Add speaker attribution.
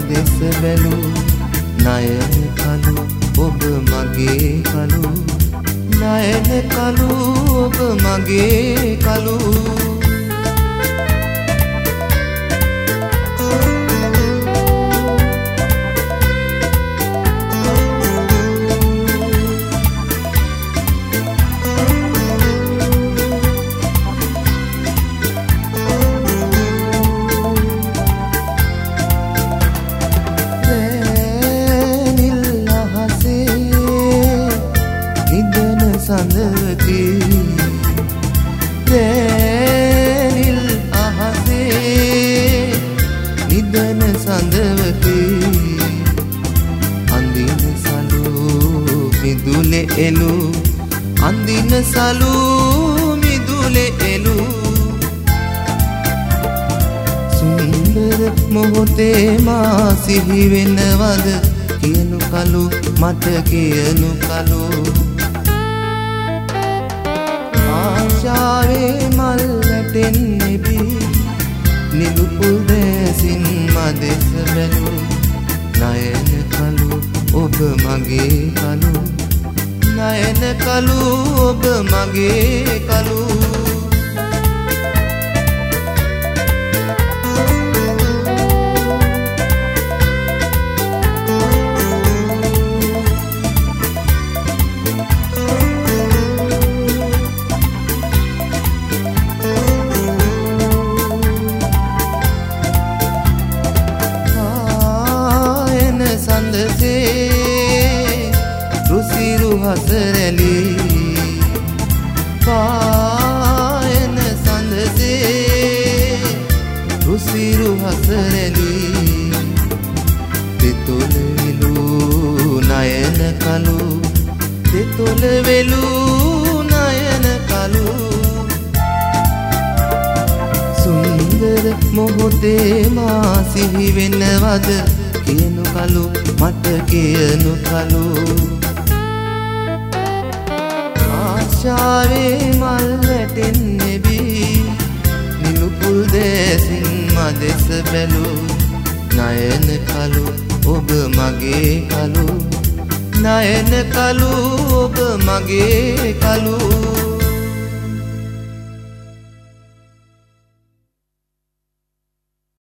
Speaker 1: දෙස බැලු නයන කලු ඔබ මගේ කලු නයන කලු ඔබ මගේ කලු සඳවති රැනිල් අහසේ නිදන සඳවති අඳින සලු මිදුලේ එළු අඳින සලු මිදුලේ එළු සුන්දර මොහොතේ මා සිහි වෙනවද කියනු කලු මට කියනු කලු ආශාවේ මල් වැටෙන්නේ බී නිලුපුල් දැසින් මදෙස බැලු නයන කලු ඔබ මගේ කලු නයන කලු ඔබ මගේ කලු රුසිරු හසරැලි පායන සඳසේ රුසිරු හසරැලි දෙතොල වෙලු නයන කලු දෙතොල වෙලු නයන කලු සුන්දර මොහොතේ මා සිහි වෙනවද කියනු කලු මට කියනු කලු ආශාවේ මල් වැටෙන්නේ බී නිලුපුල් දැසින් මදෙස බැලු නයන කලු ඔබ මගේ කලු නයන කලු ඔබ මගේ කලු